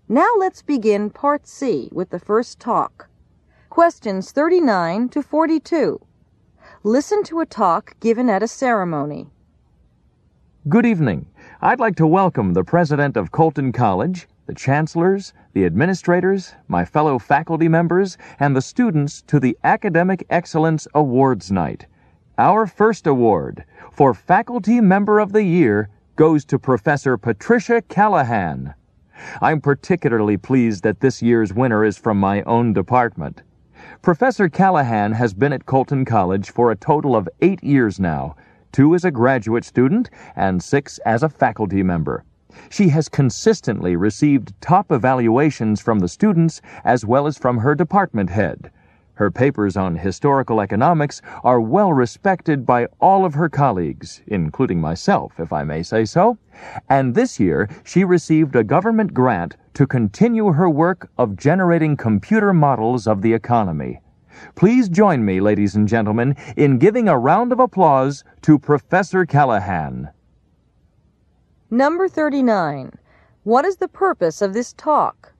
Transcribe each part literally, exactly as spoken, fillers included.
Now let's begin Part C with the first talk. Questions thirty-nine to forty-two. Listen to a talk given at a ceremony. Good evening. I'd like to welcome the president of Colton College, the chancellors, the administrators, my fellow faculty members, and the students to the Academic Excellence Awards Night. Our first award for Faculty Member of the Year goes to Professor Patricia Callahan. I'm particularly pleased that this year's winner is from my own department. Professor Callahan has been at Colton College for a total of eight years now, two as a graduate student and six as a faculty member. She has consistently received top evaluations from the students as well as from her department head. Her papers on historical economics are well respected by all of her colleagues, including myself, if I may say so. And this year, she received a government grant to continue her work of generating computer models of the economy. Please join me, ladies and gentlemen, in giving a round of applause to Professor Callahan. Number thirty-nine. What is the purpose of this talk?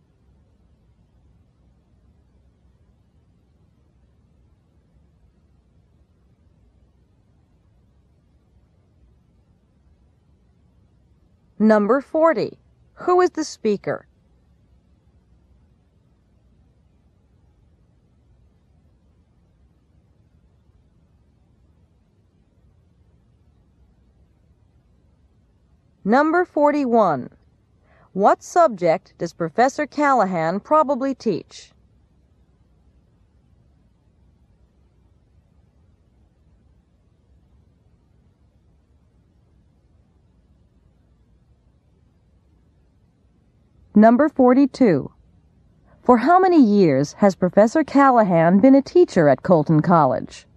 Number forty. Who is the speaker? Number forty-one. What subject does Professor Callahan probably teach? Number forty-two. For how many years has Professor Callahan been a teacher at Colton College?